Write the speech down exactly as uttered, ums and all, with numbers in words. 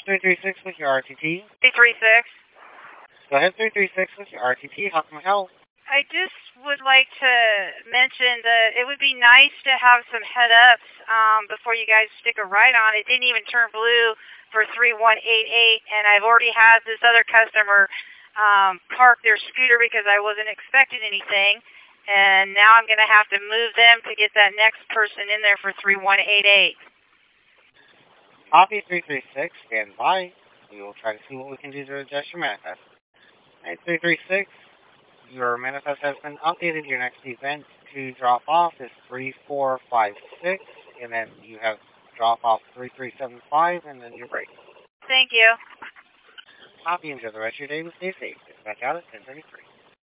three three six with your R T T. three three six. Go ahead, three three six with your R T T. How can I help? I just would like to mention that it would be nice to have some head-ups um, before you guys stick a ride on. It didn't even turn blue for three one eight eight, and I've already had this other customer um, park their scooter because I wasn't expecting anything, and now I'm going to have to move them to get that next person in there for three one eight eight. Copy three three six, stand by. We will try to see what we can do to adjust your manifest. Alright, three three six, your manifest has been updated. Your next event to drop off is three four five six, and then you have drop off three three seven five, and then your break. Thank you. Copy, enjoy the rest of your day and stay safe. Back out at ten thirty-three.